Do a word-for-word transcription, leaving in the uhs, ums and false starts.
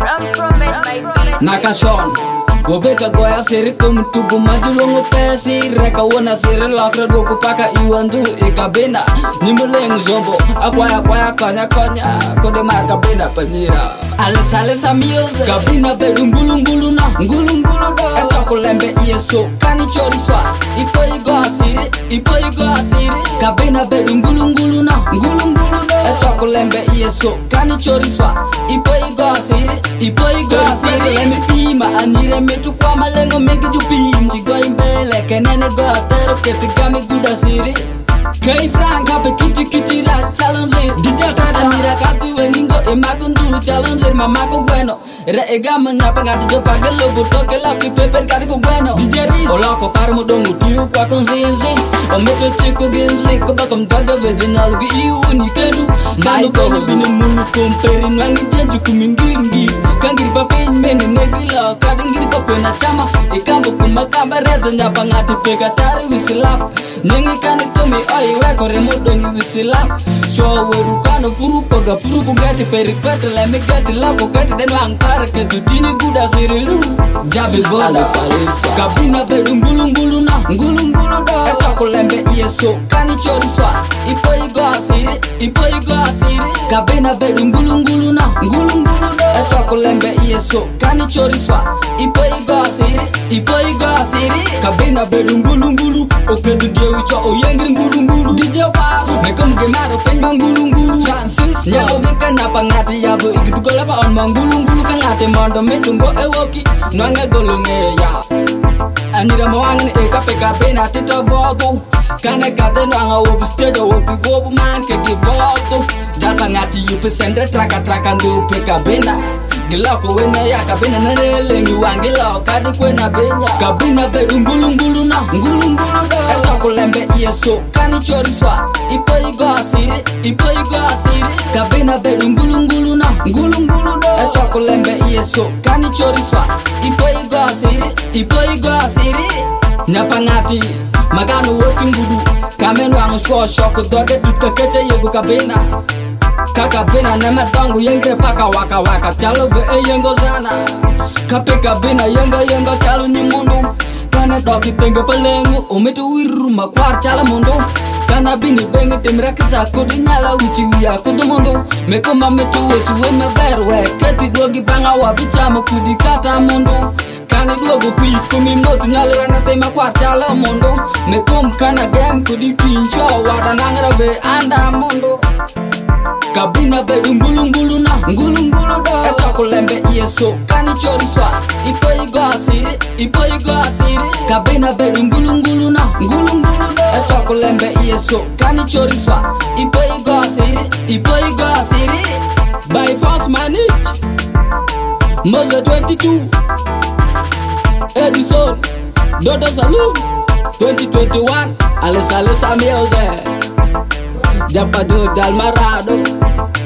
Nakashon Wobeka goya siri kumtubu majulungu pesi Reka wana siri lakra doku paka iwandu ikabina Nimuleng zombo akwaya kwaya konya konya Kode marka bina penyira Alis alis amilze Kabina bedu ngulu ngulu na Ngulu ngulu do Echoko lembe yeso Kani chori swa Ipo igo asiri Ipo igo asiri Kabina bedu ngulu ngulu na Ngulu ngulu do Echoko lembe yeso Kani chori swa Ipo igo asiri Ipo igo asiri Lemi pima anire metu kwa malengo megi jupim Chigo imbele kenene go atero Ketigami guda siri Kei frank hape kiti kiti ra challenger Dijata anira kati weningo emakundu challenger mamako bueno Re egama nyapa ngati jo pagelo butoke laki paper kari ko bueno D J Rich Olako parmo dongu tiu kwa konzinzi Ometo chiko genzi Kobakom daga vejinal gi iu ni kendu Kanu kono bine munu komperi Nwangi jenju kumingiri Kangiri pape meni negila Kadingiri pape na chama Ikambo kumakamba redo nyapa ngati pekatari wisilap Nyengi kani tomi oi weko remodongi wisilap Show wedu kano furu paga furu kugati perikwete Lemi gati lapo gati denu angkara Ketutini guda sirilu Jabi bola Kabina bedu ngulu ngulu na Ngulu ngulu do Echoko lembe yeso Kani chori swa Ipo igo asiri Ipo igo asiri Kabina bedu ngulu ngulu na Ngulu ngulu do Echoko lembe yeso Kani chori swa Ipo igo asiri Ipo igo asiri Kabina bedu ngulu ngulu Oketu die wicho oyengri ngulu ngulu D J Wa Mekom gemaro penyma ngulu ngulu Francis Nyao deka napa ngati yabo Ikitu golapa on mangulu ngulu Kangate mondo metungo ewoki Nwange golunge ya Anira moangne eka peka bena tita voto Kane kate nwanga wobu stage wobu wobu manke ki voto Jalpa ngati yupe sendre traka traka ndu peka bena Giloko wene ya kabina nene lengi wangilo Kadi kwena benya Kabina bedu ngulu ngulu na Ngulu ngulu do Echoko lembe yeso Kani chori swa Ipo igo asiri Ipo igo asiri Kabina bedu ngulu ngulu na Ngulu ngulu do Echoko lembe yeso Kani chori swa Ipo igo asiri Ipo igo asiri Nyapa ngati Magano woki ngudu Kamenu wangu shwa shoko doge Dutka keche yegu kabina Kaka bina nema dongu yengre paka waka waka Chalo ve e yengo zana Kapeka bina yenga yenga chalo ni mundu Kane doki tenga palengu Ometu wiru makwar chala mundu Kana bini bengi temra kisa kudi nyala wichi wia kudu mundu Meko mametu wechu wen maberwe Keti dogi banga wabicha makudi kata mundu Kani duogo kui kumi motu nyali rana tema kwar chala mundu Mekom kana game kudi kincho Wada nangra ve anda mundu Kabina bedu ngulu ngulu na Ngulu ngulu do Echoko lembe yeso Kani chori swa Ipo igo asiri Ipo igo asiri Kabina bedu ngulu ngulu na Ngulu ngulu do Echoko lembe yeso Kani chori swa Ipo igo asiri Ipo igo asiri By force manage Moza twenty-two Edison Dodo Saloon twenty twenty-one Alis alis amioze Japa jo Dalmarado